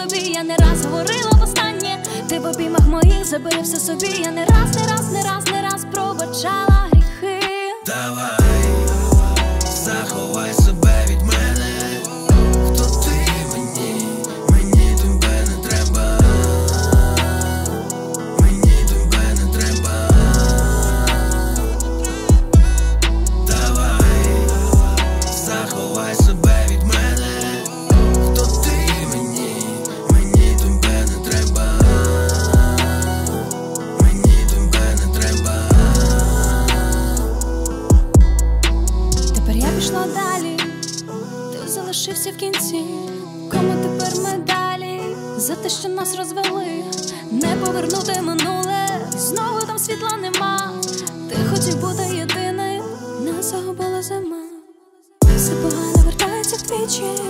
тобі, я не раз говорила востаннє. Ти в обіймах моїх забери все собі. Я не раз, не раз, не раз, не раз пробачала гріхи. Давай, заховай себе від мене. Хто ти мені? Мені тебе не треба. Мені тебе не треба. Давай, заховай себе від мене. Хто ти мені? Мені тебе не треба. Мені тебе не треба. Тепер я пішла далі, ти залишився в кінці. Кому тепер медалі за те, що нас розвели? Не повернути минуле, знову там світла нема. Ти хотів бути єдиним, нас загубила зима. Все погано вертається вдвічі.